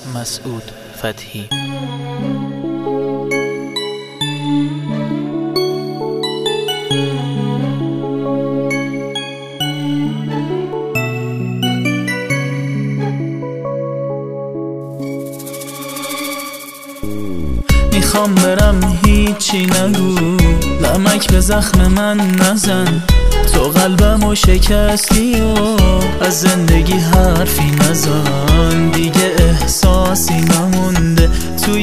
مسعود فتحی. میخوام برم هیچی نگو، نمک به زخم من نزن، تو قلبمو شکستی و از زندگی حرفی نزن. دیگه احساسی نمونده توی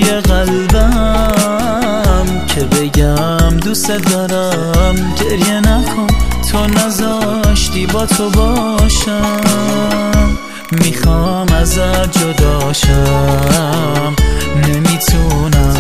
قلبم که بگم دوست دارم. گریه نکن، تو نذاشتی با تو باشم. میخوام ازت جداشم، نمیتونم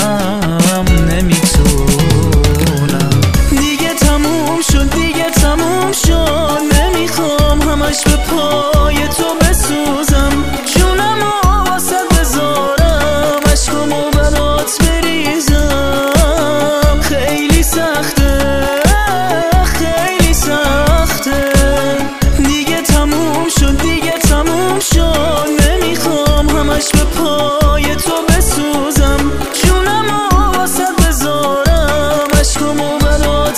دیگه تموم شد، دیگه تموم شد. نمیخوام همش به پای تو بسوزم، جونمو واسه بذارم، عشقمو برات بریزم. خیلی سخته، خیلی سخته. دیگه تموم شد، دیگه تموم شد. نمیخوام همش به پای تو بسوزم، جونمو واسه بذارم، عشقمو برات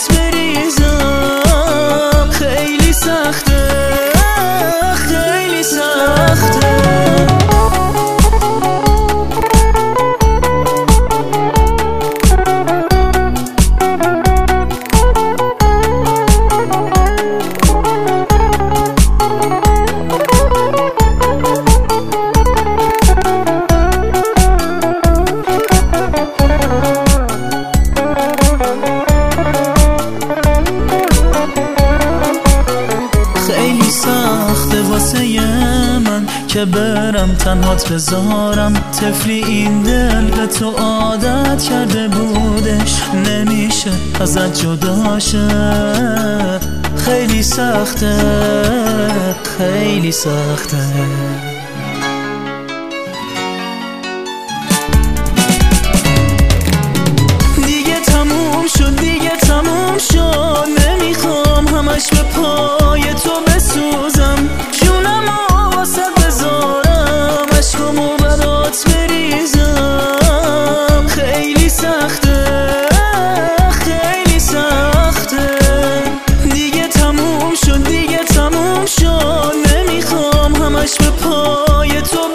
بریزم. خیلی سخته، خیلی سخته. خیلی سخته واسه من که برم تنهات بذارم. طفلی این دل به تو عادت کرده بودش، نمیشه ازت جدا شه. خیلی سخته، خیلی سخته. دیگه تموم شد، دیگه تموم شد. نمیخوام همش به پای تو بسوزم، جونمو واسه بذارم، عشقمو برات بریزم. خیلی سخته، خیلی سخته. دیگه تموم شد، دیگه تموم شد. نمیخوام همش به پای تو